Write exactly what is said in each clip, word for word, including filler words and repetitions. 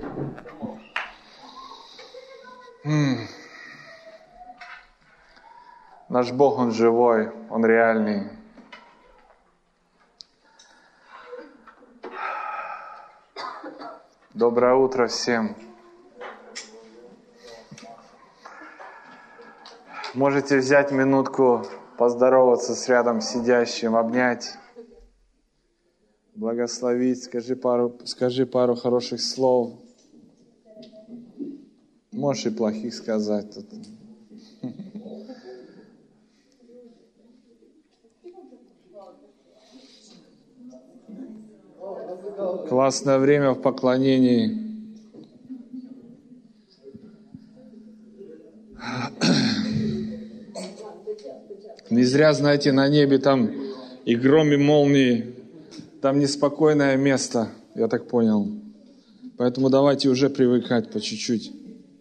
М. Наш Бог, Он живой, Он реальный. Доброе утро всем. Можете взять минутку, поздороваться с рядом сидящим, обнять, благословить, скажи пару, скажи пару хороших слов. Можешь и плохих сказать тут. Классное время в поклонении. Не зря, знаете, на небе там и гром, и молнии. Там неспокойное место, я так понял. Поэтому давайте уже привыкать по чуть-чуть.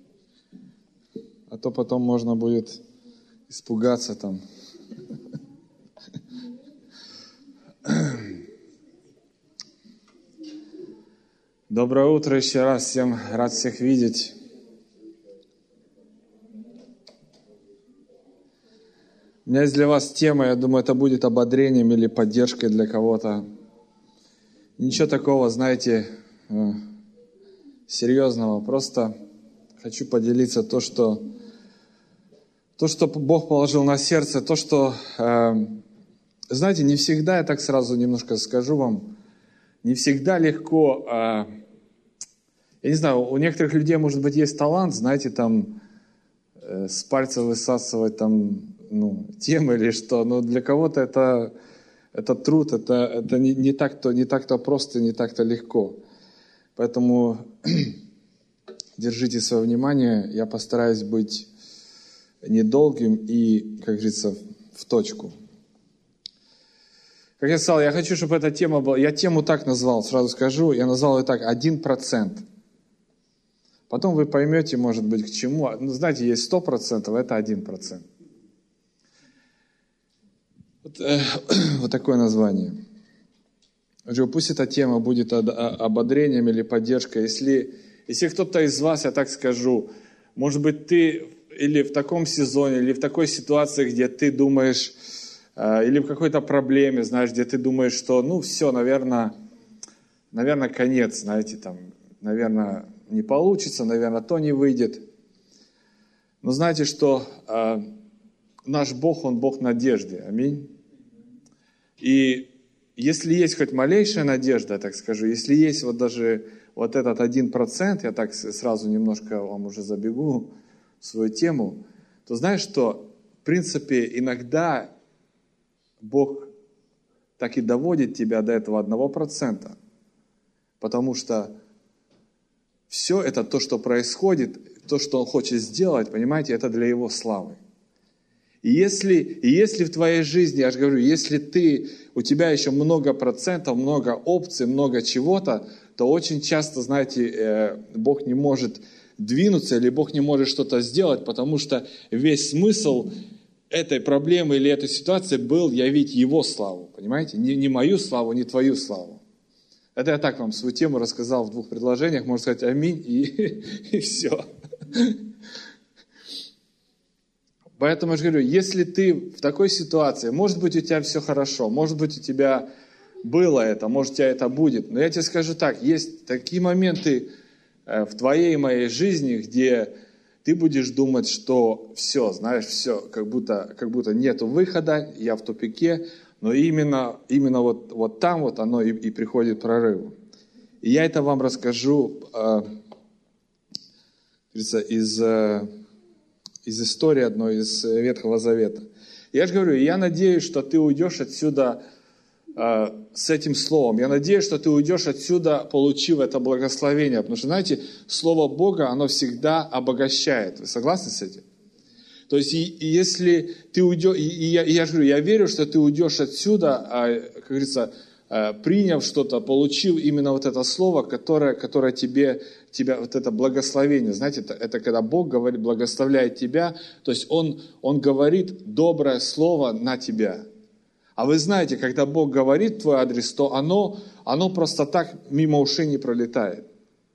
А то потом можно будет испугаться там. Доброе утро еще раз. Всем рад всех видеть. У меня есть для вас тема, я думаю, это будет ободрением или поддержкой для кого-то. Ничего такого, знаете, серьезного. Просто хочу поделиться то, что, то, что Бог положил на сердце, то, что, знаете, не всегда, я так сразу немножко скажу вам, не всегда легко, я не знаю, у некоторых людей, может быть, есть талант, знаете, там, с пальца высасывать там, ну, темы или что, но для кого-то это, это труд, это, это не, не так-то, не так-то просто, не так-то легко. Поэтому держите свое внимание, я постараюсь быть недолгим и, как говорится, в точку. Как я сказал, я хочу, чтобы эта тема была, я тему так назвал, сразу скажу, я назвал ее так, один процент. Потом вы поймете, может быть, к чему. Ну, знаете, есть сто процентов, это один процент. Вот, э, вот такое название. Пусть эта тема будет ободрением или поддержкой. Если, если кто-то из вас, я так скажу, может быть, ты или в таком сезоне, или в такой ситуации, где ты думаешь, э, или в какой-то проблеме, знаешь, где ты думаешь, что, ну, все, наверное, наверное, конец, знаете, там, наверное, не получится, наверное, то не выйдет. Но знаете, что э, наш Бог, Он Бог надежды. Аминь. И если есть хоть малейшая надежда, я так скажу, если есть вот даже вот этот один процент, я так сразу немножко вам уже забегу в свою тему, то знаешь, что в принципе иногда Бог так и доводит тебя до этого одного процента, потому что все это то, что происходит, то, что Он хочет сделать, понимаете, это для Его славы. И если, и если в твоей жизни, я же говорю, если ты, у тебя еще много процентов, много опций, много чего-то, то очень часто, знаете, Бог не может двинуться или Бог не может что-то сделать, потому что весь смысл этой проблемы или этой ситуации был явить Его славу, понимаете? Не, не мою славу, не твою славу. Это я так вам свою тему рассказал в двух предложениях, можно сказать аминь и, и все. Поэтому я же говорю, если ты в такой ситуации, может быть, у тебя все хорошо, может быть, у тебя было это, может, у тебя это будет. Но я тебе скажу так, есть такие моменты в твоей и моей жизни, где ты будешь думать, что все, знаешь, все, как будто, как будто нету выхода, я в тупике, но именно, именно вот, вот там вот оно и, и приходит прорыв. И я это вам расскажу э, из... Э, из истории одной из Ветхого Завета. Я же говорю, я надеюсь, что ты уйдешь отсюда э, с этим словом. Я надеюсь, что ты уйдешь отсюда, получив это благословение. Потому что, знаете, Слово Бога, оно всегда обогащает. Вы согласны с этим? То есть, и, и если ты уйдешь, и, и, я, и я же говорю, я верю, что ты уйдешь отсюда, э, как говорится, э, приняв что-то, получив именно вот это слово, которое, которое тебе... тебя, вот это благословение, знаете, это, это когда Бог говорит, благословляет тебя, то есть Он, Он говорит доброе слово на тебя. А вы знаете, когда Бог говорит твой адрес, то оно, оно просто так мимо ушей не пролетает.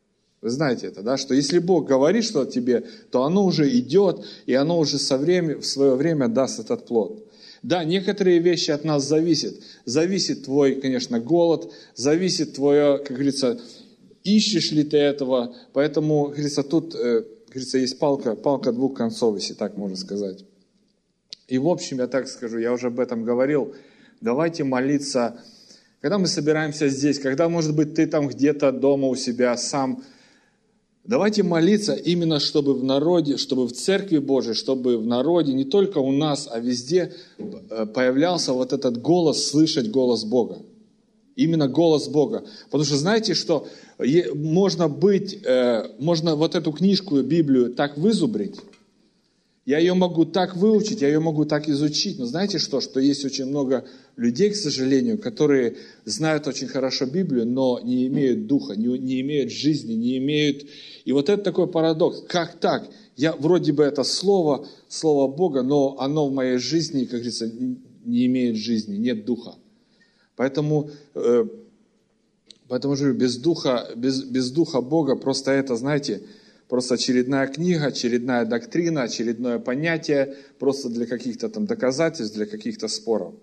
Вы знаете это, да? Что если Бог говорит что-то тебе, то оно уже идет, и оно уже со временем, в свое время даст этот плод. Да, некоторые вещи от нас зависят. Зависит твой, конечно, голод, зависит твое, как говорится, ищешь ли ты этого. Поэтому, как говорится, тут, как говорится, есть палка, палка двух концов, если так можно сказать. И в общем, я так скажу, я уже об этом говорил, давайте молиться, когда мы собираемся здесь, когда, может быть, ты там где-то дома у себя сам, давайте молиться именно, чтобы в народе, чтобы в Церкви Божией, чтобы в народе, не только у нас, а везде появлялся вот этот голос, слышать голос Бога. Именно голос Бога. Потому что знаете, что можно быть, можно вот эту книжку, Библию так вызубрить, я ее могу так выучить, я ее могу так изучить. Но знаете что? Что есть очень много людей, к сожалению, которые знают очень хорошо Библию, но не имеют духа, не, не имеют жизни, не имеют... И вот это такой парадокс. Как так? Я вроде бы это слово, слово Бога, но оно в моей жизни, как говорится, не имеет жизни, нет духа. Поэтому, э, поэтому же без духа, без, без духа Бога просто это, знаете... Просто очередная книга, очередная доктрина, очередное понятие, просто для каких-то там доказательств, для каких-то споров.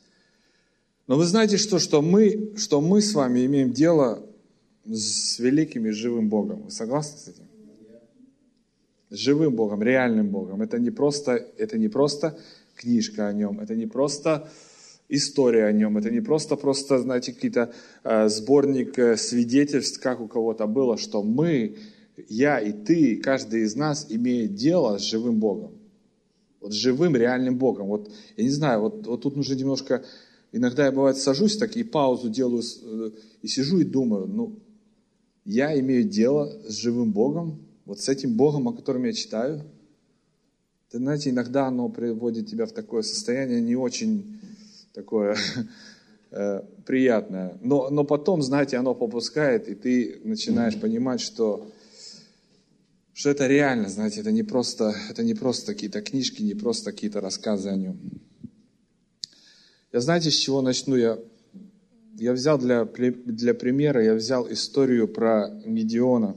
Но вы знаете, что, что, мы, что мы с вами имеем дело с великим и живым Богом. Вы согласны с этим? С живым Богом, реальным Богом. Это не просто, это не просто книжка о Нем, это не просто история о Нем, это не просто, просто знаете, какие-то э, сборник э, свидетельств, как у кого-то было, что мы... Я и ты, каждый из нас имеет дело с живым Богом. Вот с живым, реальным Богом. Вот, я не знаю, вот, вот тут нужно немножко... Иногда я, бывает, сажусь так и паузу делаю, и сижу и думаю, ну, я имею дело с живым Богом, вот с этим Богом, о котором я читаю. Ты знаете, иногда оно приводит тебя в такое состояние не очень такое приятное. Но, но потом, знаете, оно попускает, и ты начинаешь понимать, что... Что это реально, знаете, это не просто, это не просто какие-то книжки, не просто какие-то рассказы о Нем. Я знаете, с чего начну? Я, я взял для, для примера, я взял историю про Гедеона.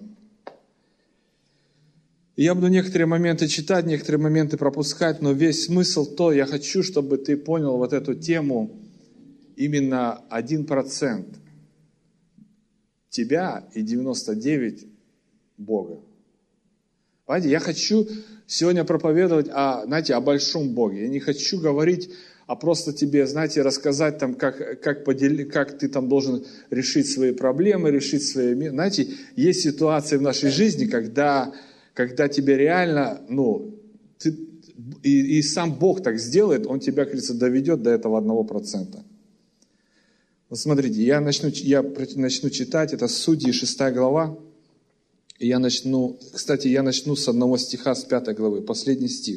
И я буду некоторые моменты читать, некоторые моменты пропускать, но весь смысл то, я хочу, чтобы ты понял вот эту тему, именно один процент тебя и девяносто девять процентов Бога. Понимаете, я хочу сегодня проповедовать о, знаете, о большом Боге. Я не хочу говорить, а просто тебе, знаете, рассказать, там, как, как, подели, как ты там должен решить свои проблемы, решить свои... Знаете, есть ситуации в нашей жизни, когда, когда тебе реально, ну, ты, и, и сам Бог так сделает, Он тебя, как говорится, доведет до этого одного процента. Вот смотрите, я начну, я начну читать, это Судьи, шестая глава. И я начну, кстати, я начну с одного стиха, с пятой главы, последний стих.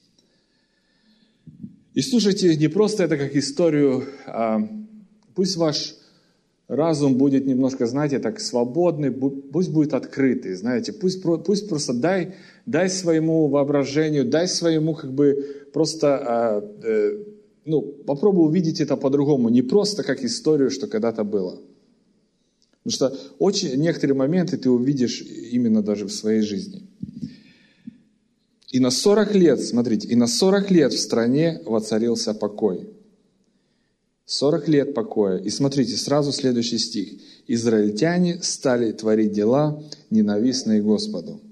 И слушайте, не просто это как историю, а пусть ваш разум будет немножко, знаете, так свободный, пусть будет открытый, знаете, пусть, пусть просто дай, дай своему воображению, дай своему как бы просто, а, э, ну, попробуй увидеть это по-другому, не просто как историю, что когда-то было. Потому что очень, некоторые моменты ты увидишь именно даже в своей жизни. И на сорок лет, смотрите, и на сорок лет в стране воцарился покой. сорок лет покоя. И смотрите, сразу следующий стих. Израильтяне стали творить дела, ненавистные Господу.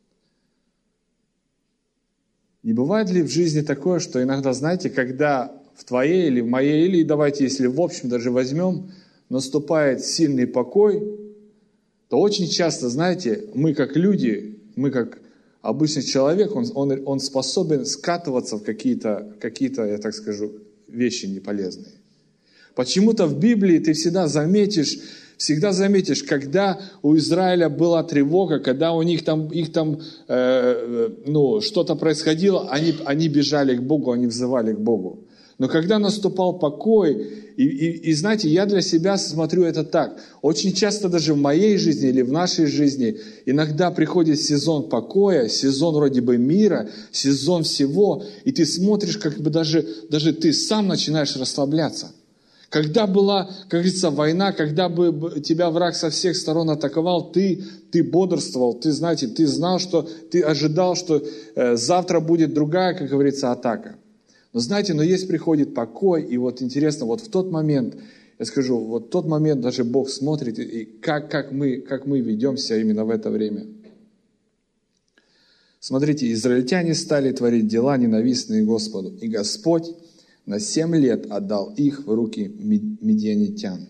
Не бывает ли в жизни такое, что иногда, знаете, когда в твоей или в моей, или давайте, если в общем даже возьмем, наступает сильный покой, то очень часто, знаете, мы как люди, мы как обычный человек, он, он, он способен скатываться в какие-то, какие-то, я так скажу, вещи неполезные. Почему-то в Библии ты всегда заметишь, всегда заметишь, когда у Израиля была тревога, когда у них там, их там э, ну, что-то происходило, они, они бежали к Богу, они взывали к Богу. Но когда наступал покой, и, и, и знаете, я для себя смотрю это так. Очень часто даже в моей жизни или в нашей жизни иногда приходит сезон покоя, сезон вроде бы мира, сезон всего, и ты смотришь, как бы даже, даже ты сам начинаешь расслабляться. Когда была, как говорится, война, когда бы тебя враг со всех сторон атаковал, ты, ты бодрствовал, ты, знаете, ты знал, что ты ожидал, что э, завтра будет другая, как говорится, атака. Но знаете, но есть приходит покой, и вот интересно, вот в тот момент, я скажу, вот в тот момент даже Бог смотрит, и как, как, мы, как мы ведемся именно в это время. Смотрите, израильтяне стали творить дела, ненавистные Господу, и Господь на семь лет отдал их в руки медианитян.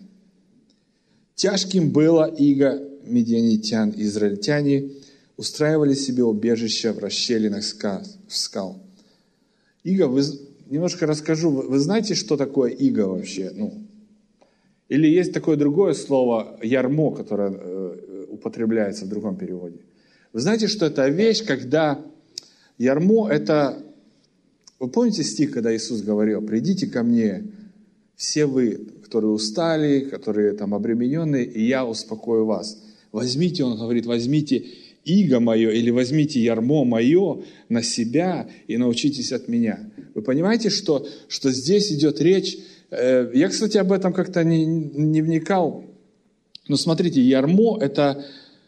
Тяжким было иго медианитян. Израильтяне устраивали себе убежище в расщелинах скал. Иго, вы, немножко расскажу. Вы знаете, что такое иго вообще? Ну, или есть такое другое слово ярмо, которое э, употребляется в другом переводе. Вы знаете, что это вещь, когда ярмо это... Вы помните стих, когда Иисус говорил: «Придите ко мне, все вы, которые устали, которые там обремененные, и я успокою вас». Возьмите, он говорит, возьмите иго мое или возьмите ярмо мое на себя и научитесь от меня. Вы понимаете, что, что здесь идет речь? Я, кстати, об этом как-то не, не вникал. Но смотрите, ярмо это,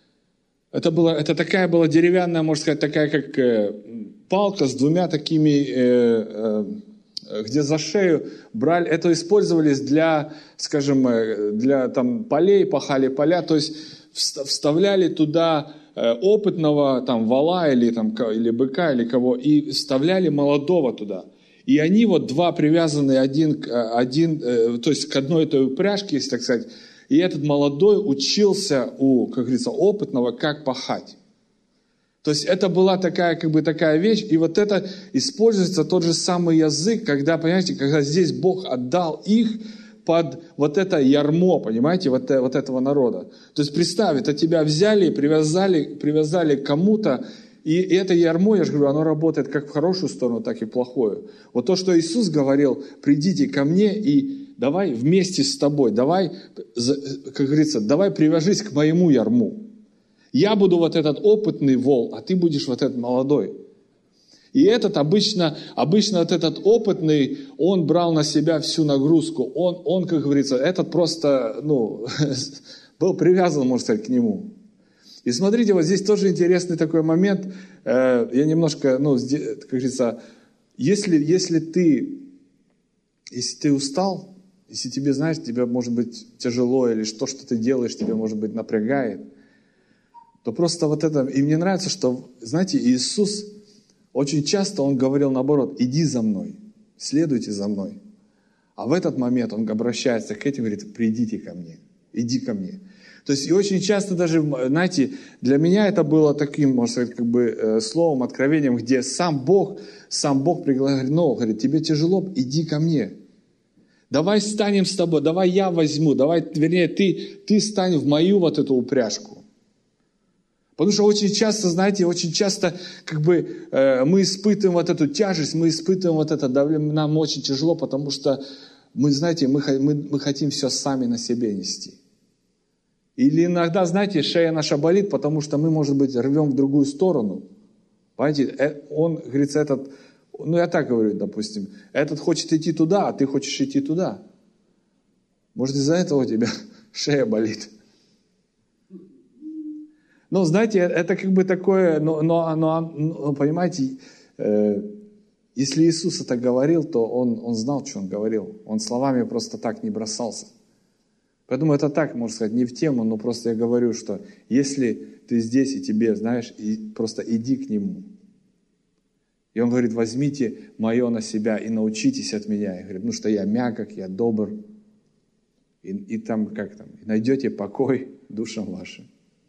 это, было, это такая была деревянная, можно сказать, такая как... палка с двумя такими, э, э, где за шею брали, это использовались для, скажем, для там полей, пахали поля, то есть вставляли туда э, опытного там вала или, там, или быка, или кого, и вставляли молодого туда. И они вот два привязаны один, один э, то есть к одной этой упряжке, если так сказать, и этот молодой учился у, как говорится, опытного, как пахать. То есть это была такая, как бы такая вещь, и вот это используется тот же самый язык, когда, понимаете, когда здесь Бог отдал их под вот это ярмо, понимаете, вот, вот этого народа. То есть представь, это тебя взяли, привязали, привязали к кому-то, и это ярмо, я же говорю, оно работает как в хорошую сторону, так и в плохую. Вот то, что Иисус говорил: «Придите ко мне и давай вместе с тобой, давай, как говорится, давай привяжись к моему ярму». Я буду вот этот опытный вол, а ты будешь вот этот молодой. И этот обычно, обычно вот этот опытный, он брал на себя всю нагрузку. Он, он как говорится, этот просто, ну, был привязан, можно сказать, к нему. И смотрите, вот здесь тоже интересный такой момент. Я немножко, ну, как говорится, если, если ты, если ты устал, если тебе, знаешь, тебе может быть тяжело, или то, что ты делаешь, тебе, может быть, напрягает, то просто вот это... И мне нравится, что, знаете, Иисус очень часто, Он говорил наоборот: «Иди за мной, следуйте за мной». А в этот момент Он обращается к этим и говорит: «Придите ко мне, иди ко мне». То есть и очень часто даже, знаете, для меня это было таким, можно сказать, как бы словом, откровением, где сам Бог, сам Бог приглашает, ну, говорит: «Тебе тяжело, иди ко мне. Давай станем с тобой, давай я возьму, давай, вернее, ты, ты стань в мою вот эту упряжку». Потому что очень часто, знаете, очень часто как бы э, мы испытываем вот эту тяжесть, мы испытываем вот это давление, нам очень тяжело, потому что мы, знаете, мы, мы, мы хотим все сами на себе нести. Или иногда, знаете, шея наша болит, потому что мы, может быть, рвем в другую сторону. Понимаете, он, говорится, этот, ну я так говорю, допустим, этот хочет идти туда, а ты хочешь идти туда. Может, из-за этого у тебя шея болит. Ну, знаете, это как бы такое, но, но, но, но понимаете, э, если Иисус это говорил, то он, он знал, что Он говорил. Он словами просто так не бросался. Поэтому это так, можно сказать, не в тему, но просто я говорю, что если ты здесь и тебе, знаешь, и просто иди к Нему. И Он говорит: возьмите мое на себя и научитесь от меня. И говорит: ну что я мягок, я добр. И, и там, как там, и найдете покой душам вашим.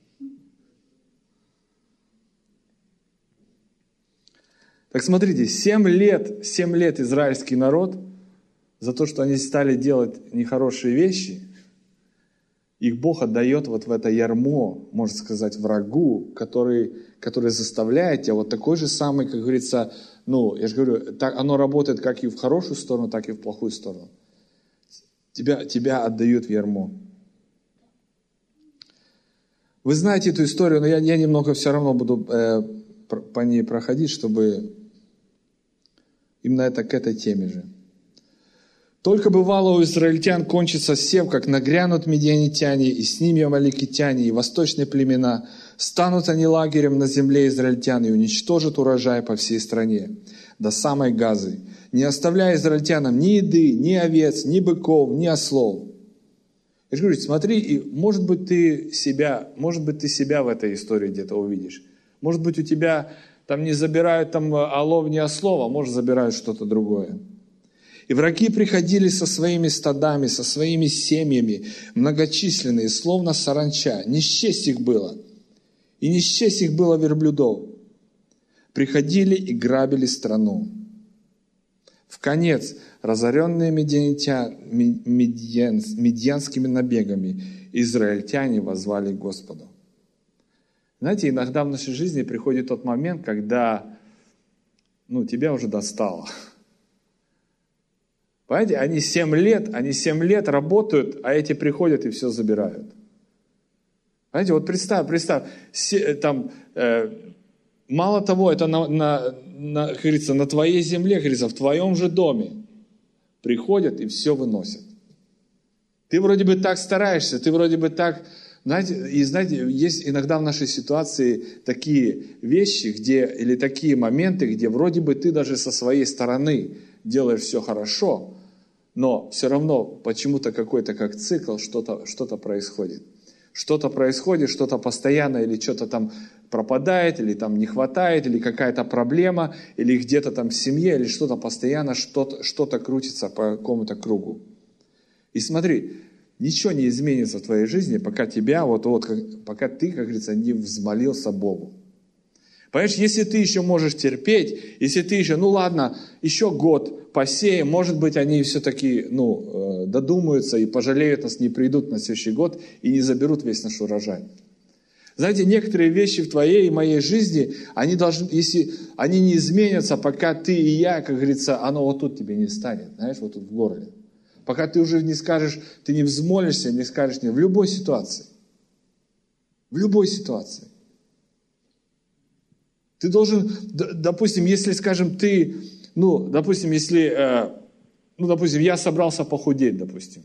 Так смотрите, семь лет, семь лет израильский народ за то, что они стали делать нехорошие вещи, их Бог отдает вот в это ярмо, можно сказать, врагу, который, который заставляет тебя, вот такой же самый, как говорится, ну, я же говорю, так, оно работает как и в хорошую сторону, так и в плохую сторону. Тебя, тебя отдают в ярмо. Вы знаете эту историю, но я, я немного все равно буду э, по ней проходить, чтобы именно это к этой теме же. Только бывало у израильтян кончится сев, как нагрянут медианитяне, и с ними амаликитяне, и восточные племена. Станут они лагерем на земле израильтян и уничтожат урожай по всей стране, до самой Газы, не оставляя израильтянам ни еды, ни овец, ни быков, ни ослов. Я же говорю, смотри, и может быть ты себя, может быть ты себя в этой истории где-то увидишь. Может быть у тебя там не забирают там олов, ни ослов, а может забирают что-то другое. И враги приходили со своими стадами, со своими семьями, многочисленные, словно саранча. Не счесть их было. И не счесть их было верблюдов. Приходили и грабили страну. В конец, разоренные медианитя, медиан, медианскими набегами, израильтяне воззвали к Господу. Знаете, иногда в нашей жизни приходит тот момент, когда ну, тебя уже достало. Понимаете, они семь лет, они семь лет работают, а эти приходят и все забирают. Понимаете, вот представь, представь, там, э, мало того, это на, на, на, как говорится, на твоей земле, как говорится, в твоем же доме приходят и все выносят. Ты вроде бы так стараешься, ты вроде бы так, знаете, и знаете, есть иногда в нашей ситуации такие вещи, где, или такие моменты, где вроде бы ты даже со своей стороны делаешь все хорошо, но все равно почему-то какой-то как цикл, что-то, что-то происходит. Что-то происходит, что-то постоянно, или что-то там пропадает, или там не хватает, или какая-то проблема, или где-то там в семье, или что-то постоянно, что-то, что-то крутится по какому-то кругу. И смотри, ничего не изменится в твоей жизни, пока тебя, вот, вот, пока ты, как говорится, не взмолился Богу. Понимаешь, если ты еще можешь терпеть, если ты еще, ну ладно, еще год посеем, может быть, они все-таки ну, додумаются и пожалеют нас, не придут на следующий год и не заберут весь наш урожай. Знаете, некоторые вещи в твоей и моей жизни, они должны, если они не изменятся, пока ты и я, как говорится, оно вот тут тебе не станет, знаешь, вот тут в горле. Пока ты уже не скажешь, ты не взмолишься, не скажешь, не, в любой ситуации. В любой ситуации. Ты должен, допустим, если, скажем, ты, ну, допустим, если, ну, допустим, я собрался похудеть, допустим.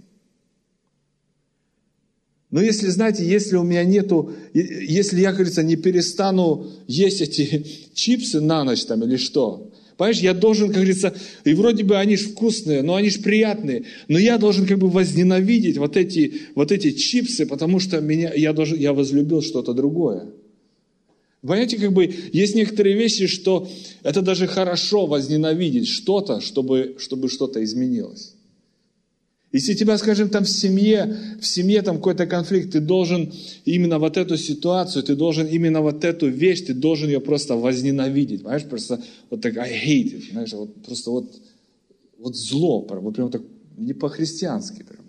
Но если, знаете, если у меня нету, если я, как говорится, не перестану есть эти чипсы на ночь там или что, понимаешь, я должен, как говорится, и вроде бы они ж вкусные, но они ж приятные, но я должен как бы возненавидеть вот эти, вот эти чипсы, потому что меня, я, должен, я возлюбил что-то другое. Понимаете, как бы есть некоторые вещи, что это даже хорошо возненавидеть что-то, чтобы, чтобы что-то изменилось. Если у тебя, скажем, там в семье, в семье там какой-то конфликт, ты должен именно вот эту ситуацию, ты должен именно вот эту вещь, ты должен ее просто возненавидеть. Понимаешь, просто вот так, I hate it, знаешь, вот просто вот, вот зло, вот прям так не по-христиански прям.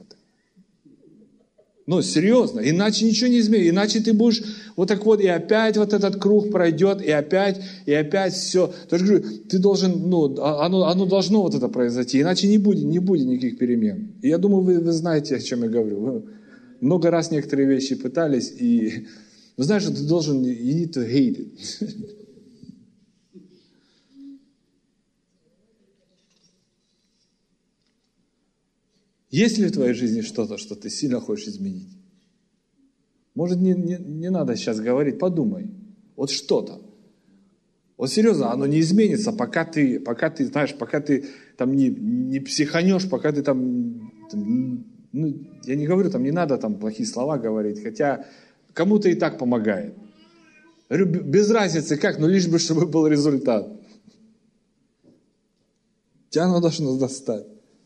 Ну, серьезно, иначе ничего не изменится, иначе ты будешь вот так вот, и опять вот этот круг пройдет, и опять, и опять все. То есть, говорю, ты должен, ну, оно, оно должно вот это произойти, иначе не будет, не будет никаких перемен. И я думаю, вы, вы знаете, о чем я говорю. Вы много раз некоторые вещи пытались, и вы знаете, что ты должен, you need to hate it. Есть ли в твоей жизни что-то, что ты сильно хочешь изменить? Может, не, не, не надо сейчас говорить, подумай. Вот что-то. Вот серьезно, оно не изменится, пока ты, пока ты знаешь, пока ты там не, не психанешь, пока ты там, там, ну, я не говорю, там не надо там плохие слова говорить, хотя кому-то и так помогает. Говорю, без разницы как, но лишь бы, чтобы был результат. Тебя оно должно достать.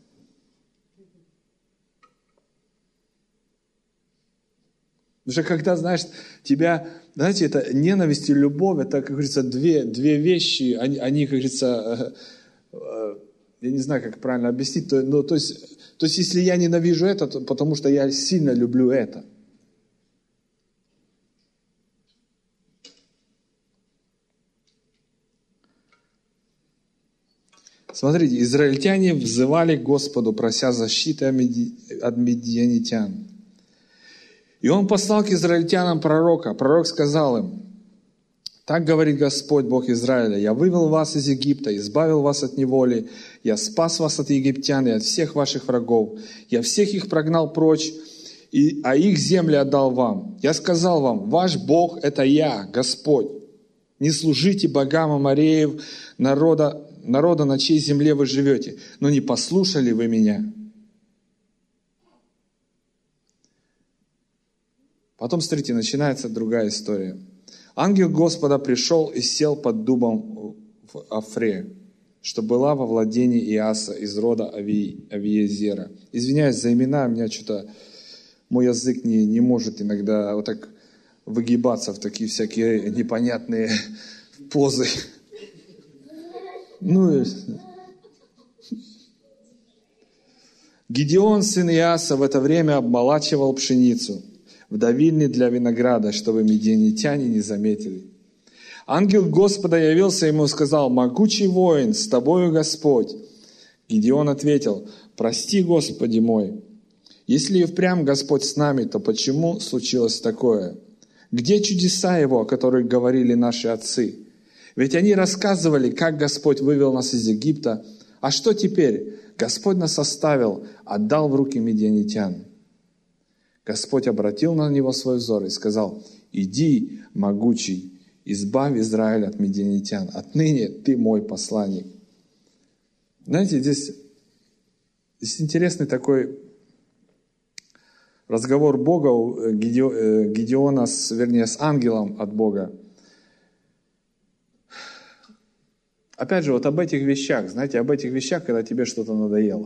Потому что когда, знаешь, тебя, знаете, это ненависть и любовь, это, как говорится, две, две вещи, они, они, как говорится, э, э, я не знаю, как правильно объяснить, то, ну, то, есть, то есть, если я ненавижу это, то потому что я сильно люблю это. Смотрите, израильтяне взывали к Господу, прося защиты от медианитян. И он послал к израильтянам пророка. Пророк сказал им: Так говорит Господь, Бог Израиля: я вывел вас из Египта, избавил вас от неволи, я спас вас от египтян и от всех ваших врагов. Я всех их прогнал прочь, и, а их земли отдал вам. Я сказал вам: ваш Бог – это я, Господь. Не служите богам амореев, народа, народа, на чьей земле вы живете. Но не послушали вы меня. Потом, смотрите, начинается другая история. Ангел Господа пришел и сел под дубом в Афре, что была во владении Иаса из рода Ави, Авиезера. Извиняюсь за имена, у меня что-то, мой язык не, не может иногда вот так выгибаться в такие всякие непонятные позы. Ну, Гидеон, сын Иаса, в это время обмолачивал пшеницу в давильне для винограда, чтобы медианитяне не заметили. Ангел Господа явился ему и сказал: «Могучий воин, с тобою Господь». Гидеон ответил: «Прости, Господи мой, если и впрямь Господь с нами, то почему случилось такое? Где чудеса Его, о которых говорили наши отцы? Ведь они рассказывали, как Господь вывел нас из Египта. А что теперь? Господь нас оставил, отдал в руки медианитян». Господь обратил на него свой взор и сказал: «Иди, могучий, избавь Израиль от медианитян. Отныне ты мой посланник». Знаете, здесь, здесь интересный такой разговор Бога, Гидеона, с, вернее, с ангелом от Бога. Опять же, вот об этих вещах, знаете, об этих вещах, когда тебе что-то надоело.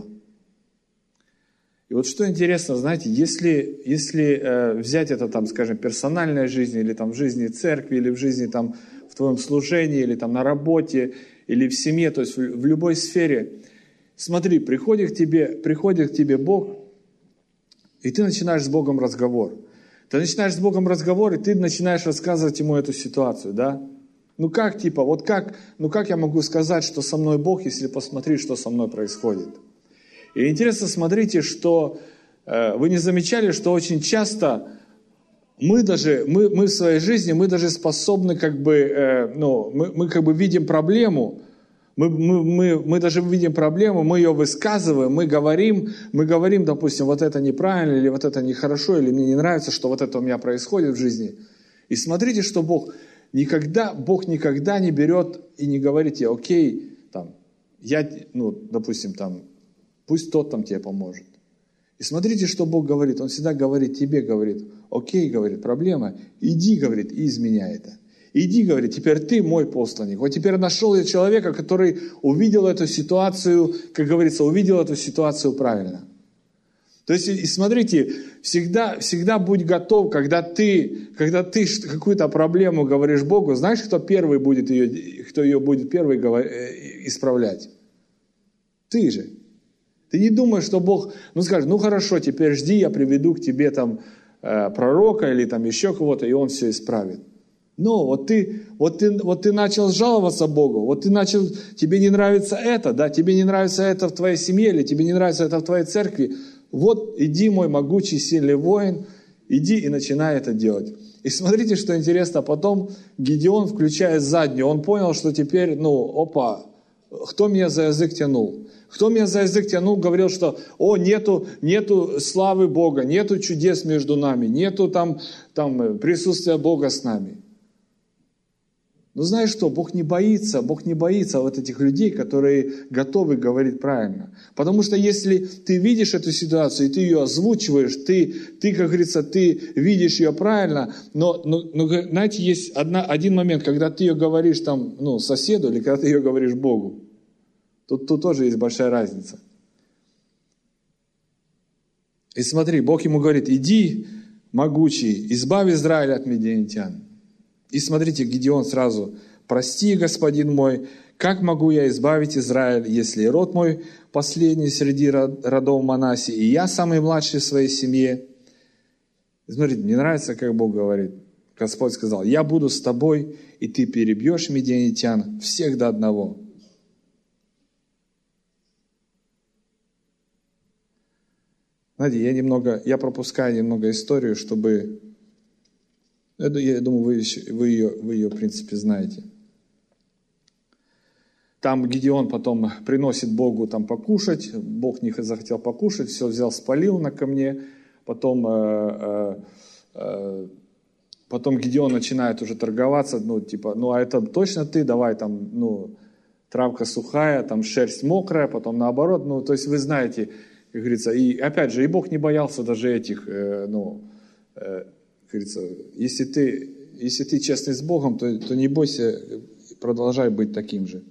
И вот что интересно, знаете, если, если э, взять это, там, скажем, персональная жизнь, или там в жизни церкви, или в жизни там в твоем служении, или там на работе, или в семье, то есть в, в любой сфере, смотри, приходит к тебе, приходит к тебе Бог, и ты начинаешь с Богом разговор. Ты начинаешь с Богом разговор, и ты начинаешь рассказывать Ему эту ситуацию, да? Ну как, типа, вот как, ну как я могу сказать, что со мной Бог, если посмотри, что со мной происходит? И интересно, смотрите, что э, вы не замечали, что очень часто мы даже, мы, мы в своей жизни, мы даже способны как бы, э, ну, мы, мы как бы видим проблему, мы, мы, мы, мы даже видим проблему, мы ее высказываем, мы говорим, мы говорим, допустим, вот это неправильно, или вот это нехорошо, или мне не нравится, что вот это у меня происходит в жизни. И смотрите, что Бог никогда, Бог никогда не берет и не говорит тебе: окей, там, я, ну, допустим, там, пусть тот там тебе поможет. И смотрите, что Бог говорит. Он всегда говорит тебе, говорит: окей, говорит, проблема, иди, говорит, и изменяй это. Иди, говорит, теперь ты мой посланник. Вот теперь нашел я человека, который увидел эту ситуацию, как говорится, увидел эту ситуацию правильно. То есть, и смотрите, всегда, всегда будь готов, когда ты, когда ты какую-то проблему говоришь Богу, знаешь, кто первый будет ее, кто ее будет первый исправлять? Ты же. Ты не думаешь, что Бог, ну скажет: ну хорошо, теперь жди, я приведу к тебе там э, пророка или там еще кого-то, и он все исправит. Но вот ты, вот ты, вот ты начал жаловаться Богу, вот ты начал, тебе не нравится это, да, тебе не нравится это в твоей семье, или тебе не нравится это в твоей церкви. Вот иди, мой могучий, сильный воин, иди и начинай это делать. И смотрите, что интересно, потом Гидеон включает заднюю, он понял, что теперь, ну, опа, кто меня за язык тянул? Кто меня за язык тянул, говорил, что о, нету, нету славы Бога, нету чудес между нами, нету там, там присутствия Бога с нами. Но знаешь что, Бог не боится, Бог не боится вот этих людей, которые готовы говорить правильно. Потому что если ты видишь эту ситуацию, и ты ее озвучиваешь, ты, ты как говорится, ты видишь ее правильно, но, но, но знаете, есть одна, один момент, когда ты ее говоришь там, ну, соседу, или когда ты ее говоришь Богу. Тут, тут тоже есть большая разница. И смотри, Бог ему говорит: иди, могучий, избавь Израиль от медианитян. И смотрите, Гидеон сразу: прости, господин мой, как могу я избавить Израиль, если род мой последний среди родов Манасе, и я самый младший в своей семье? И смотрите, мне нравится, как Бог говорит. Господь сказал: я буду с тобой, и ты перебьешь медианитян всех до одного. Знаете, я немного, я пропускаю немного историю, чтобы Это, я думаю, вы, вы, ее, вы ее, в принципе, знаете. Там Гидеон потом приносит Богу там покушать, Бог не захотел покушать, все взял, спалил на камне, потом, э, э, потом Гидеон начинает уже торговаться, ну, типа, ну, а это точно ты, давай там, ну, травка сухая, там шерсть мокрая, потом наоборот, ну, то есть вы знаете, как говорится, и опять же, и Бог не боялся даже этих, э, ну, э, как говорится, если ты, если ты честный с Богом, то, то не бойся, продолжай быть таким же.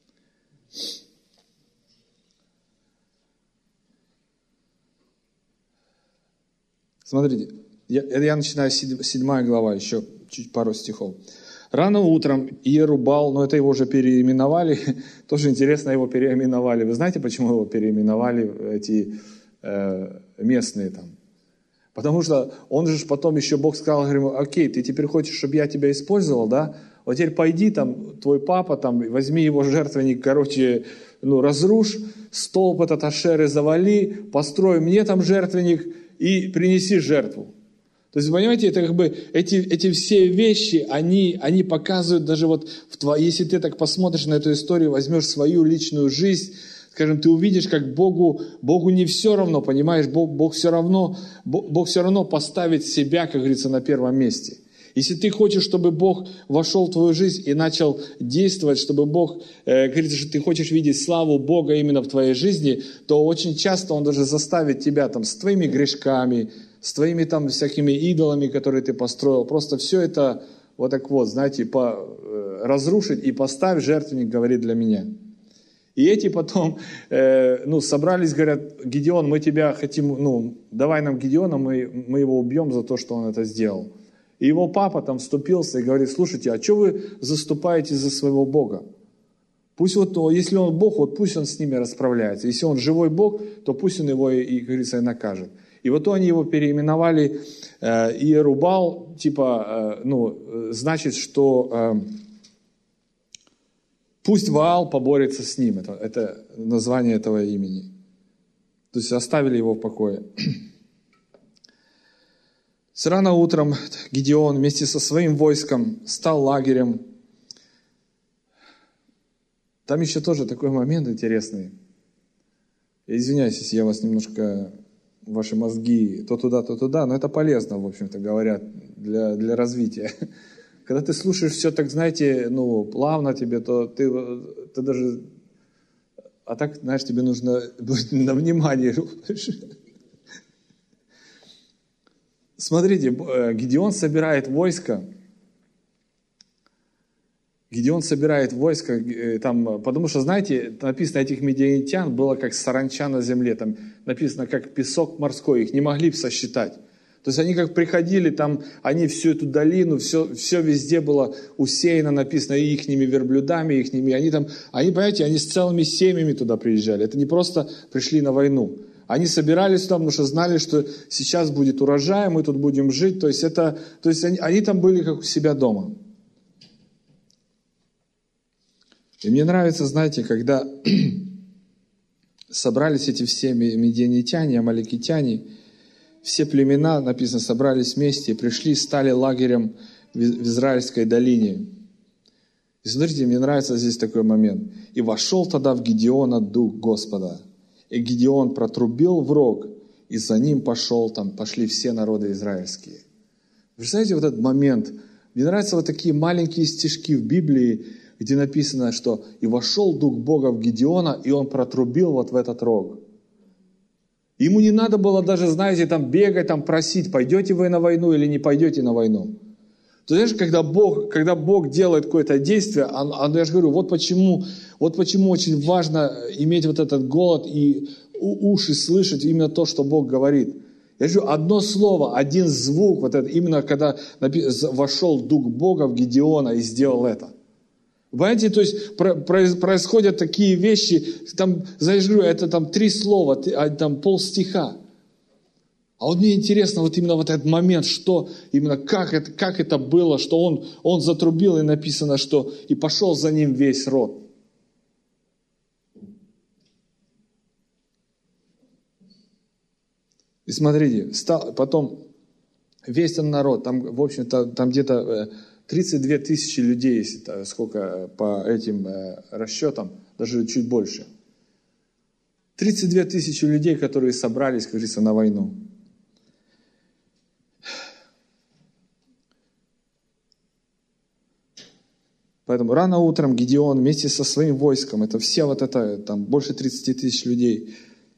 Смотрите, я, я начинаю седьмая глава, еще чуть пару стихов. Рано утром Иерубал, но это его уже переименовали, тоже интересно, его переименовали. Вы знаете, почему его переименовали эти э, местные там? Потому что он же потом еще, Бог сказал, говорит, окей, ты теперь хочешь, чтобы я тебя использовал, да? Вот теперь пойди, там, твой папа, там, возьми его жертвенник, короче, ну, разрушь, столб этот Ашеры завали, построй мне там жертвенник и принеси жертву. То есть, понимаете, это как бы эти, эти все вещи, они, они показывают даже вот, в тво... если ты так посмотришь на эту историю, возьмешь свою личную жизнь, скажем, ты увидишь, как Богу, Богу не все равно, понимаешь, Бог, Бог, все равно, Бог, Бог все равно поставит себя, как говорится, на первом месте. Если ты хочешь, чтобы Бог вошел в твою жизнь и начал действовать, чтобы Бог, э, говорится, что ты хочешь видеть славу Бога именно в твоей жизни, то очень часто Он даже заставит тебя там с твоими грешками, с твоими там всякими идолами, которые ты построил, просто все это вот так вот, знаете, по, э, разрушить и поставь жертвенник, говорит, для меня. И эти потом, э, ну, собрались, говорят, Гидеон, мы тебя хотим, ну, давай нам Гидеона, мы, мы его убьем за то, что он это сделал. И его папа там вступился и говорит, слушайте, а что вы заступаете за своего Бога? Пусть вот, если он Бог, вот пусть он с ними расправляется. Если он живой Бог, то пусть он его, и, как говорится, и накажет. И вот они его переименовали э, Иерубал, типа, э, ну, значит, что э, пусть Ваал поборется с ним. Это, это название этого имени. То есть оставили его в покое. С рано утром Гидеон вместе со своим войском стал лагерем. Там еще тоже такой момент интересный. Я извиняюсь, если я вас немножко, ваши мозги то туда, то туда, но это полезно, в общем-то, говорят, для, для развития. Когда ты слушаешь все так, знаете, ну, плавно тебе, то ты, ты даже... А так, знаешь, тебе нужно быть на внимании. Смотрите, Гидеон собирает войско. Гидеон собирает войско, там, потому что, знаете, написано, этих медианитян было как саранча на земле. Там написано, как песок морской, их не могли сосчитать. То есть они как приходили, там, они всю эту долину, все, все везде было усеяно, написано, и ихними верблюдами, ихними. Они там, они, понимаете, они с целыми семьями туда приезжали. Это не просто пришли на войну. Они собирались там, потому что знали, что сейчас будет урожай, мы тут будем жить. То есть, это, то есть они, они там были как у себя дома. И мне нравится, знаете, когда собрались эти все медианитяне, амаликитяне, все племена, написано, собрались вместе и пришли, стали лагерем в Израильской долине. И смотрите, мне нравится здесь такой момент. «И вошел тогда в Гидеона дух Господа, и Гидеон протрубил в рог, и за ним пошел, там пошли все народы израильские». Вы знаете, вот этот момент, мне нравятся вот такие маленькие стишки в Библии, где написано, что «И вошел дух Бога в Гидеона, и он протрубил вот в этот рог». Ему не надо было даже, знаете, там бегать, там просить, пойдете вы на войну или не пойдете на войну. Ты знаешь, когда Бог, когда Бог делает какое-то действие, он, он, я же говорю, вот почему, вот почему очень важно иметь вот этот голод и уши слышать именно то, что Бог говорит. Я же говорю, одно слово, один звук, вот это, именно когда вошел Дух Бога в Гидеона и сделал это. Понимаете, то есть происходят такие вещи, там, знаешь, говорю, это там три слова, там пол стиха. А вот мне интересно вот именно вот этот момент, что именно, как это, как это было, что он, он затрубил, и написано, что и пошел за ним весь род. И смотрите, стал, потом Весь этот народ, там, в общем-то, там где-то тридцать две тысячи людей, если сколько по этим расчетам, даже чуть больше. тридцать две тысячи людей, которые собрались, как говорится, на войну. Поэтому рано утром Гидеон вместе со своим войском, это все вот это, там больше тридцати тысяч людей,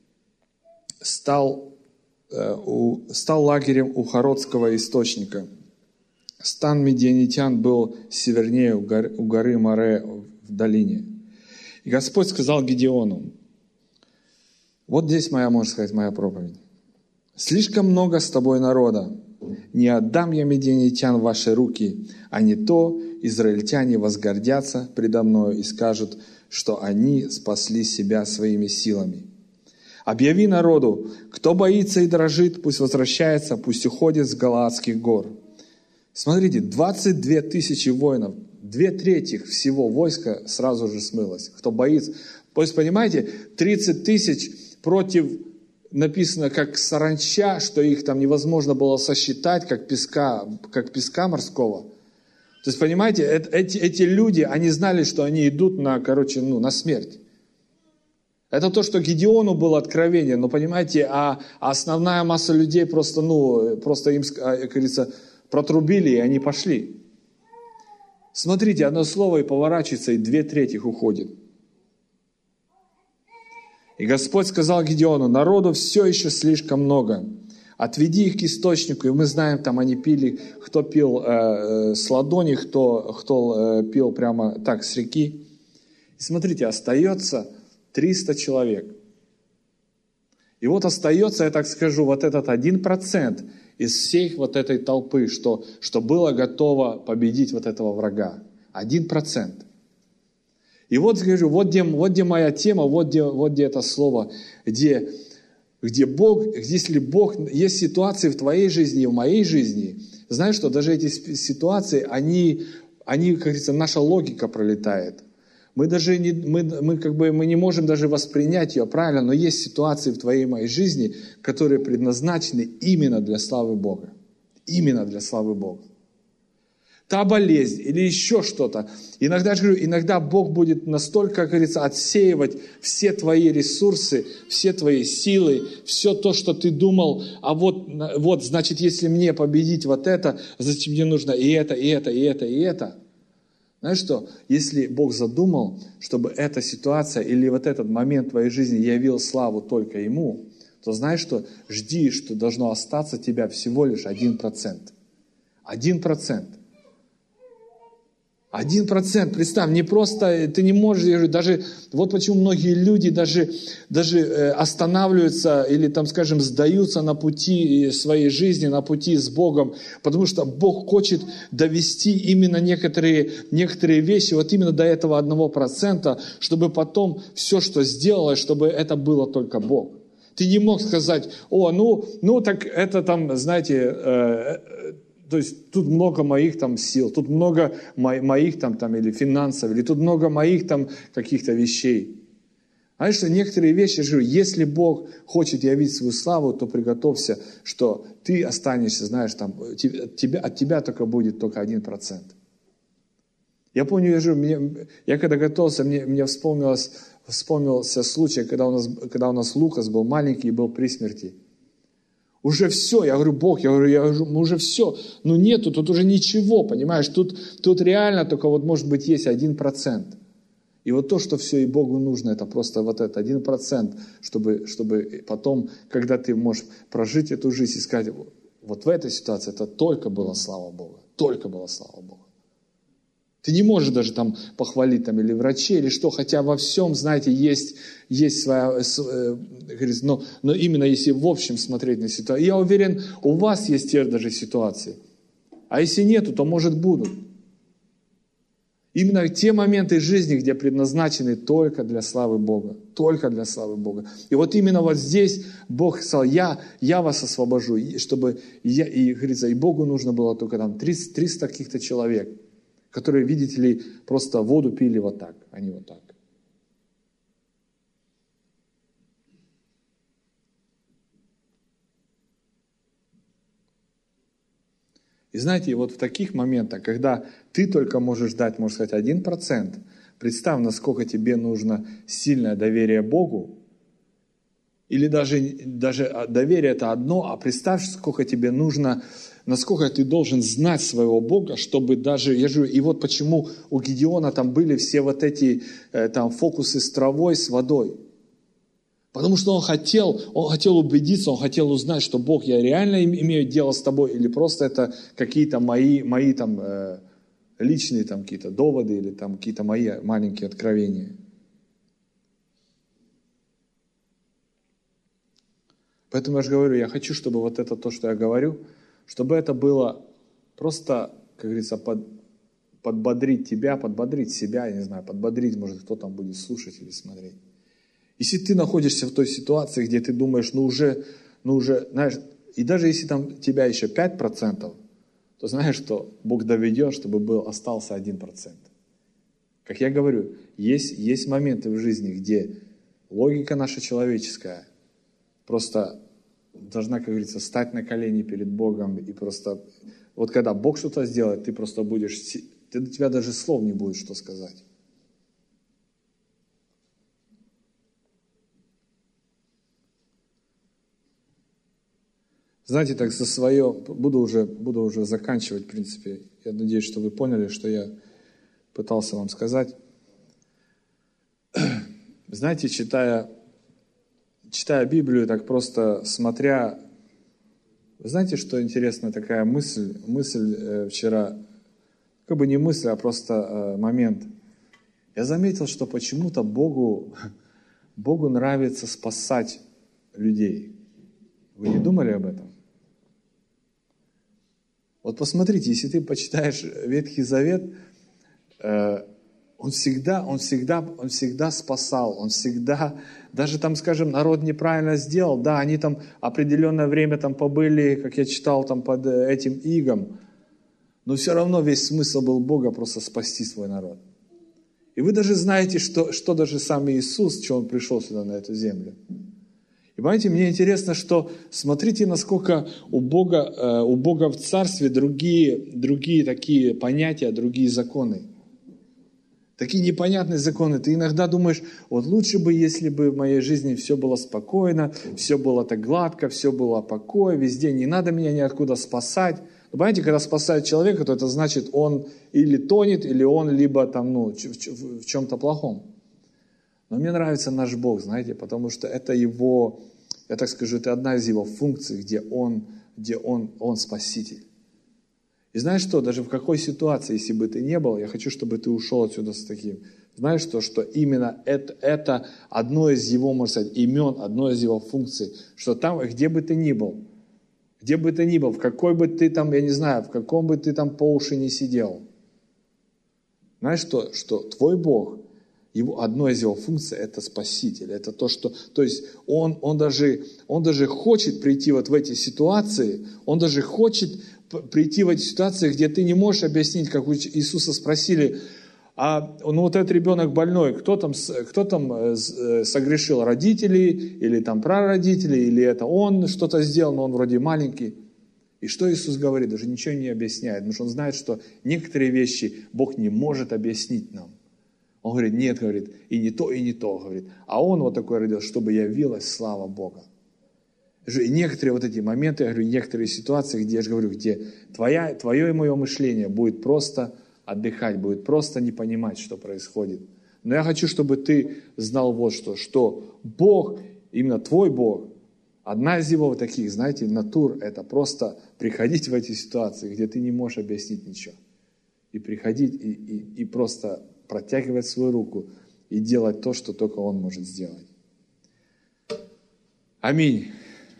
стал, э, у, стал лагерем у Хародского источника. Стан медианитян был севернее у горы, у горы Море в долине. И Господь сказал Гидеону, вот здесь моя, можно сказать, моя проповедь. Слишком много с тобой народа. Не отдам я медианитян в ваши руки, а не то израильтяне возгордятся предо мною и скажут, что они спасли себя своими силами. Объяви народу, кто боится и дрожит, пусть возвращается, пусть уходит с Галаадских гор. Смотрите, двадцать две тысячи воинов, две трети всего войска сразу же смылось. Кто боится. То есть, понимаете, тридцать тысяч против, написано, как саранча, что их там невозможно было сосчитать, как песка, как песка морского. То есть, понимаете, эти, эти люди, они знали, что они идут на, короче, ну, на смерть. Это то, что Гидеону было откровение, но, понимаете, а, а основная масса людей просто, ну, просто им, как говорится, протрубили, и они пошли. Смотрите, одно слово и поворачивается, и две трети уходит. И Господь сказал Гидеону, народу все еще слишком много. Отведи их к источнику, и мы знаем, там они пили, кто пил э, с ладони, кто, кто э, пил прямо так с реки. И смотрите, остается триста человек. И вот остается, я так скажу, вот этот один процент из всей вот этой толпы, что, что было готово победить вот этого врага. Один процент. И вот скажу, вот где, вот где моя тема, вот где, вот где это слово, где, где Бог, если Бог, есть ситуации в твоей жизни и в моей жизни, знаешь что, даже эти ситуации, они, они, как говорится, наша логика пролетает. Мы даже не, мы, мы как бы, мы не можем даже воспринять ее правильно, но есть ситуации в твоей и моей жизни, которые предназначены именно для славы Бога. Именно для славы Бога. Та болезнь или еще что-то. Иногда, я говорю, иногда Бог будет настолько, как говорится, отсеивать все твои ресурсы, все твои силы, все то, что ты думал, а вот, вот, значит, если мне победить вот это, значит, мне нужно и это, и это, и это, и это. Знаешь что, если Бог задумал, чтобы эта ситуация или вот этот момент в твоей жизни явил славу только Ему, то знаешь что, жди, что должно остаться тебя всего лишь один процент. Один процент. Один процент, представь, не просто, ты не можешь, даже, вот почему многие люди даже, даже останавливаются или, там, скажем, сдаются на пути своей жизни, на пути с Богом, потому что Бог хочет довести именно некоторые, некоторые вещи, вот именно до этого одного процента, чтобы потом все, что сделалось, чтобы это было только Бог. Ты не мог сказать, о, ну, ну так это там, знаете, э, то есть тут много моих там сил, тут много мо- моих там, там или финансов, или тут много моих там каких-то вещей. Знаешь, что некоторые вещи, я говорю, если Бог хочет явить свою славу, то приготовься, что ты останешься, знаешь, там, от тебя, от тебя только будет только один процент. Я помню, я, говорю, мне, я когда готовился, мне, мне вспомнилось, вспомнился случай, когда у, нас, когда у нас Лукас был маленький и был при смерти. Уже все, я говорю, Бог, я говорю, я говорю, уже все, ну нету, тут уже ничего, понимаешь, тут, тут реально только вот может быть есть один процент. И вот то, что все и Богу нужно, это просто вот это один процент, чтобы, чтобы потом, когда ты можешь прожить эту жизнь и сказать, вот в этой ситуации это только была слава Бога, только была слава Бога. Ты не можешь даже там похвалить там, или врачей, или что, хотя во всем, знаете, есть, есть своя, э, но, но именно если в общем смотреть на ситуацию. Я уверен, у вас есть те даже ситуации. А если нету, то может будут. Именно те моменты жизни, где предназначены только для славы Бога. Только для славы Бога. И вот именно вот здесь Бог сказал, я, я вас освобожу, чтобы я, и, говорится, и Богу нужно было только там триста, триста каких-то человек, которые, видите ли, просто воду пили вот так, а не вот так. И знаете, вот в таких моментах, когда ты только можешь дать, можно сказать, один процент, представь, насколько тебе нужно сильное доверие Богу, или даже, даже доверие это одно, а представь, сколько тебе нужно, насколько ты должен знать своего Бога, чтобы даже, я же, и вот почему у Гедеона там были все вот эти там фокусы с травой, с водой. Потому что он хотел, он хотел убедиться, он хотел узнать, что Бог, я реально имею дело с тобой, или просто это какие-то мои, мои там э, личные там какие-то доводы, или там какие-то мои маленькие откровения. Поэтому я же говорю, я хочу, чтобы вот это то, что я говорю, чтобы это было просто, как говорится, под, подбодрить тебя, подбодрить себя, я не знаю, подбодрить, может, кто там будет слушать или смотреть. Если ты находишься в той ситуации, где ты думаешь, ну уже, ну уже, знаешь, и даже если там тебя еще пять процентов, то знаешь, что Бог доведет, чтобы был, остался один процент. Как я говорю, есть, есть моменты в жизни, где логика наша человеческая просто должна, как говорится, стать на колени перед Богом и просто, вот когда Бог что-то сделает, ты просто будешь, ты, до тебя даже слов не будет, что сказать. Знаете, так за свое, буду уже, буду уже заканчивать, в принципе. Я надеюсь, что вы поняли, что я пытался вам сказать. Знаете, читая, читая Библию, так просто смотря, вы знаете, что интересно, такая мысль, мысль э, вчера, как бы не мысль, а просто э, момент. Я заметил, что почему-то Богу, Богу нравится спасать людей. Вы не думали об этом? Вот посмотрите, если ты почитаешь Ветхий Завет, э, он всегда, он всегда, он всегда спасал, он всегда, даже там, скажем, народ неправильно сделал, да, они там определенное время там побыли, как я читал, там под этим игом, но все равно весь смысл был Бога просто спасти свой народ. И вы даже знаете, что, что даже сам Иисус, что Он пришел сюда на эту землю. И понимаете, мне интересно, что смотрите, насколько у Бога, у Бога в Царстве другие, другие такие понятия, другие законы. Такие непонятные законы. Ты иногда думаешь, вот лучше бы, если бы в моей жизни все было спокойно, все было так гладко, все было покой, везде не надо меня ниоткуда спасать. Но понимаете, когда спасают человека, то это значит, он или тонет, или он либо там, ну, в, в, в чем-то плохом. Но мне нравится наш Бог, знаете, потому что это Его, я так скажу, это одна из Его функций, где Он, где Он, Он Спаситель. И знаешь что, даже в какой ситуации, если бы ты не был, я хочу, чтобы ты ушел отсюда с таким. Знаешь что, что именно это, это одно из Его, можно сказать, имен, одно из Его функций, что там, где бы ты ни был, где бы ты ни был, в какой бы ты там, я не знаю, в каком бы ты там по уши не сидел. Знаешь что, что твой Бог, Его, одной из его функций – это Спаситель. Это то, что, то есть он, он, даже, он даже хочет прийти вот в эти ситуации, он даже хочет прийти в эти ситуации, где ты не можешь объяснить, как у Иисуса спросили, а ну вот этот ребенок больной, кто там, кто там согрешил, родители или там прародители, или это он что-то сделал, но он вроде маленький. И что Иисус говорит? Даже ничего не объясняет, потому что он знает, что некоторые вещи Бог не может объяснить нам. Он говорит, нет, говорит, и не то, и не то, говорит. А он вот такой родился, чтобы явилась слава Бога. И некоторые вот эти моменты, я говорю, некоторые ситуации, где я же говорю, где твоя, твое и мое мышление будет просто отдыхать, будет просто не понимать, что происходит. Но я хочу, чтобы ты знал вот что, что Бог, именно твой Бог, одна из его вот таких, знаете, натур, это просто приходить в эти ситуации, где ты не можешь объяснить ничего. И приходить и, и, и просто протягивать свою руку и делать то, что только Он может сделать. Аминь.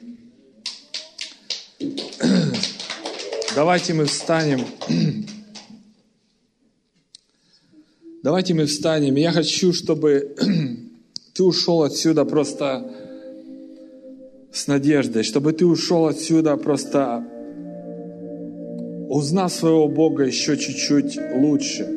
Давайте мы встанем. Давайте мы встанем. Я хочу, чтобы ты ушел отсюда просто с надеждой, чтобы ты ушел отсюда просто узнав своего Бога еще чуть-чуть лучше.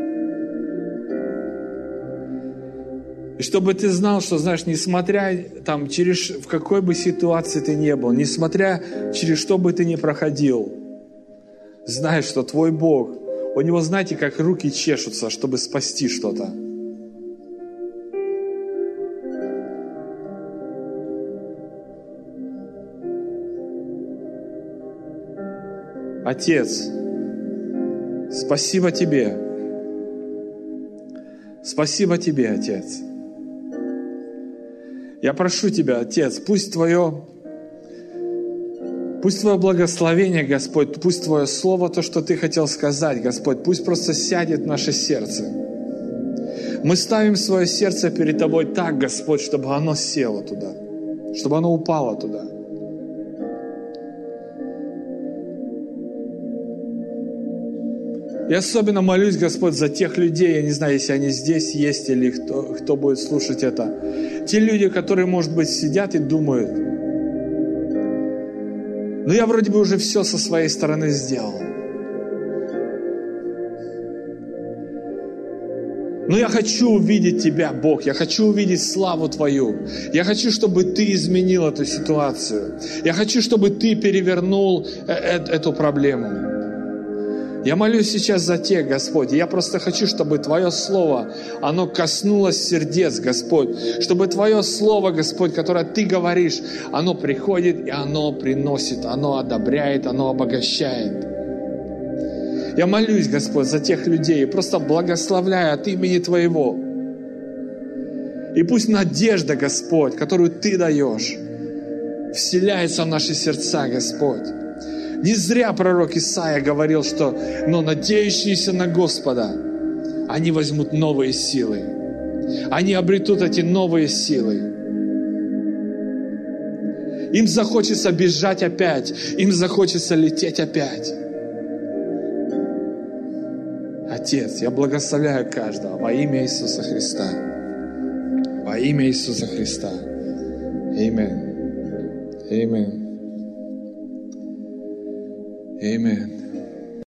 И чтобы ты знал, что, знаешь, несмотря там, через, в какой бы ситуации ты ни был, несмотря через что бы ты ни проходил, Знай, что Твой Бог, у Него, знаете, как руки чешутся, чтобы спасти что-то. Отец, спасибо Тебе. Спасибо Тебе, Отец. Я прошу Тебя, Отец, пусть Твое, пусть Твое благословение, Господь, пусть Твое Слово, то, что Ты хотел сказать, Господь, пусть просто сядет в наше сердце. Мы ставим свое сердце перед Тобой так, Господь, чтобы оно село туда, чтобы оно упало туда. Я особенно молюсь, Господь, за тех людей, я не знаю, если они здесь есть или кто, кто будет слушать это. Те люди, которые, может быть, сидят и думают, ну я вроде бы уже все со своей стороны сделал. Но я хочу увидеть Тебя, Бог, я хочу увидеть славу Твою. Я хочу, чтобы Ты изменил эту ситуацию. Я хочу, чтобы Ты перевернул эту проблему. Я молюсь сейчас за тех, Господь, я просто хочу, чтобы Твое Слово, оно коснулось сердец, Господь, чтобы Твое Слово, Господь, которое Ты говоришь, оно приходит и оно приносит, оно одобряет, оно обогащает. Я молюсь, Господь, за тех людей, просто благословляю от имени Твоего. И пусть надежда, Господь, которую Ты даешь, вселяется в наши сердца, Господь. Не зря пророк Исаия говорил, что «но надеющиеся на Господа, они возьмут новые силы». Они обретут эти новые силы. Им захочется бежать опять, им захочется лететь опять. Отец, я благословляю каждого во имя Иисуса Христа. Во имя Иисуса Христа. Аминь. Аминь. Amen.